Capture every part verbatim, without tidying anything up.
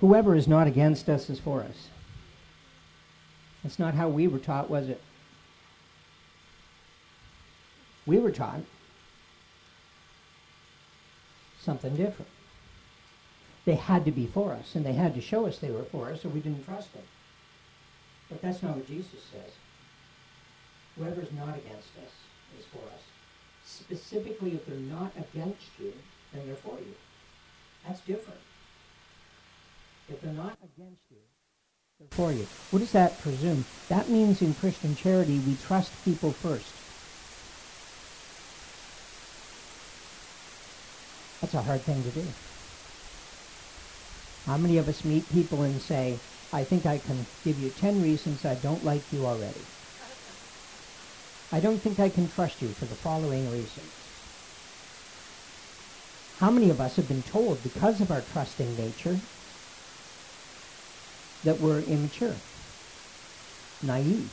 Whoever is not against us is for us. That's not how we were taught, was it? We were taught something different. They had to be for us, and they had to show us they were for us, or we didn't trust them. But that's not what Jesus says. Whoever is not against us is for us. Specifically, if they're not against you, then they're for you. That's different. If they're not against you, they're for you. What does that presume? That means in Christian charity, we trust people first. That's a hard thing to do. How many of us meet people and say, I think I can give you ten reasons I don't like you already. I don't think I can trust you for the following reasons. How many of us have been told, because of our trusting nature, that we're immature, naive?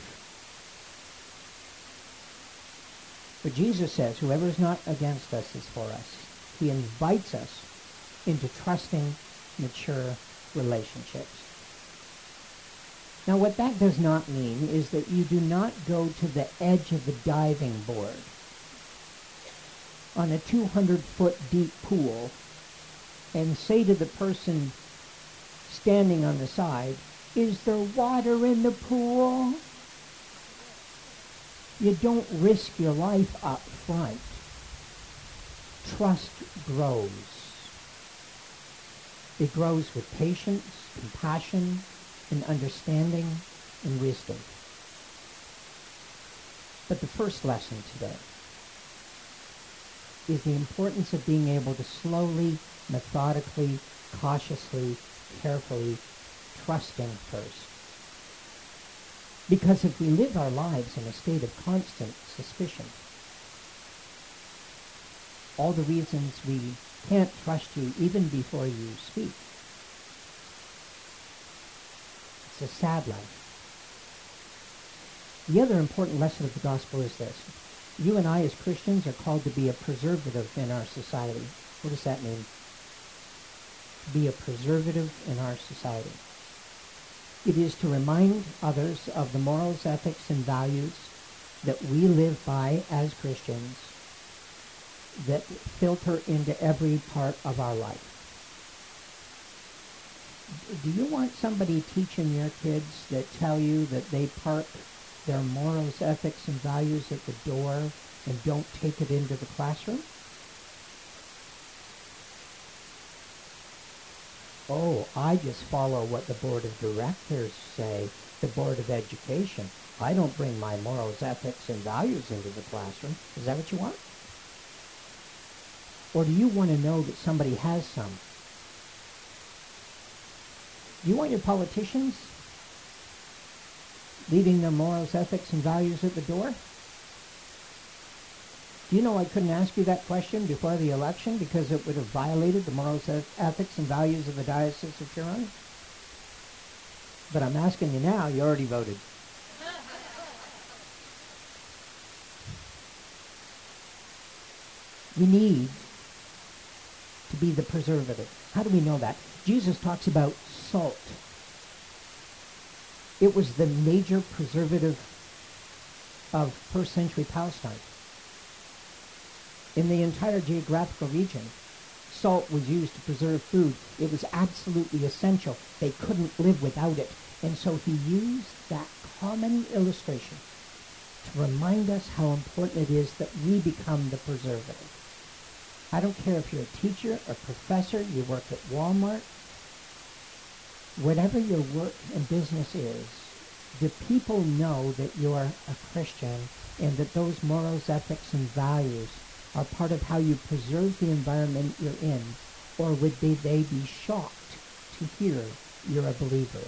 But Jesus says, whoever is not against us is for us. He invites us into trusting, mature relationships. Now, what that does not mean is that you do not go to the edge of the diving board on a two hundred foot deep pool and say to the person standing on the side, is there water in the pool? You don't risk your life up front. Trust grows. It grows with patience, compassion, and understanding and wisdom. But the first lesson today is the importance of being able to slowly, methodically, cautiously, carefully trust Him first. Because if we live our lives in a state of constant suspicion, all the reasons we can't trust you even before you speak, it's a sad life. The other important lesson of the gospel is this. You and I as Christians are called to be a preservative in our society. What does that mean? To be a preservative in our society. It is to remind others of the morals, ethics, and values that we live by as Christians that filter into every part of our life. Do you want somebody teaching your kids that tell you that they park their morals, ethics, and values at the door and don't take it into the classroom? Oh, I just follow what the board of directors say, the board of education. I don't bring my morals, ethics, and values into the classroom. Is that what you want? Or do you want to know that somebody has some? Do you want your politicians leaving their morals, ethics, and values at the door? Do you know I couldn't ask you that question before the election because it would have violated the morals, ethics, and values of the Diocese of Huron? But I'm asking you now. You already voted. We need to be the preservative. How do we know that? Jesus talks about salt. It was the major preservative of first century Palestine. In the entire geographical region, salt was used to preserve food. It was absolutely essential. They couldn't live without it. And so he used that common illustration to remind us how important it is that we become the preservative. I don't care if you're a teacher, a professor, you work at Walmart, whatever your work and business is, do people know that you're a Christian and that those morals, ethics, and values are part of how you preserve the environment you're in? Or would they, they be shocked to hear you're a believer?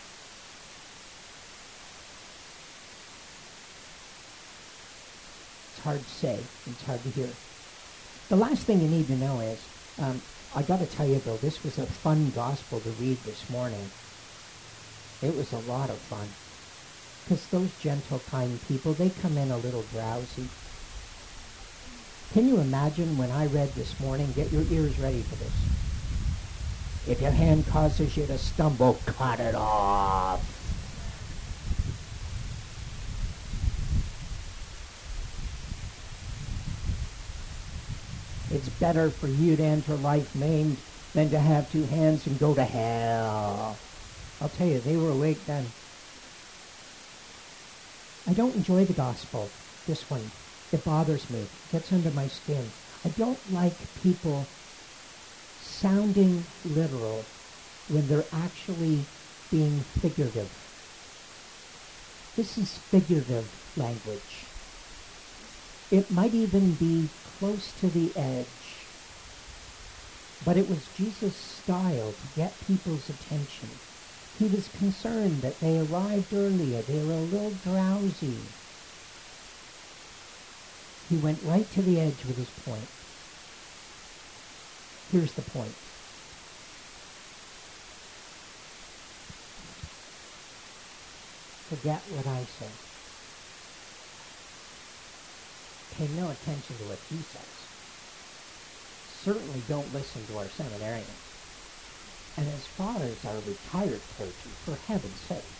It's hard to say. It's hard to hear. The last thing you need to know is, um, I got to tell you though, this was a fun gospel to read this morning. It was a lot of fun. Because those gentle, kind people, they come in a little drowsy. Can you imagine when I read this morning, get your ears ready for this. If your hand causes you to stumble, cut it off. It's better for you to enter life maimed than to have two hands and go to hell. I'll tell you, they were awake then. I don't enjoy the gospel, this one. It bothers me. It gets under my skin. I don't like people sounding literal when they're actually being figurative. This is figurative language. It might even be close to the edge. But it was Jesus' style to get people's attention. He was concerned that they arrived earlier. They were a little drowsy. He went right to the edge with his point. Here's the point. Forget what I say. Pay no attention to what he says. Certainly don't listen to our seminarians. And as far as our retired clergy, for heaven's sakes.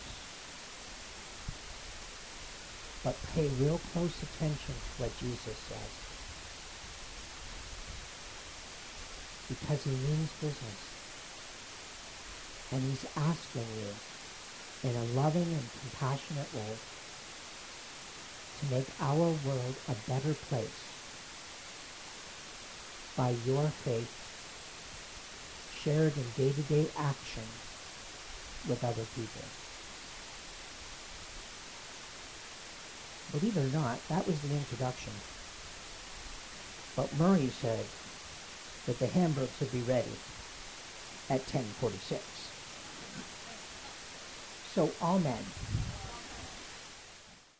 But pay real close attention to what Jesus says. Because he means business. And he's asking you, in a loving and compassionate way, to make our world a better place by your faith shared in day-to-day action with other people. Believe it or not, that was the introduction. But Murray said that the hamburgers would be ready at ten forty-six. So, amen.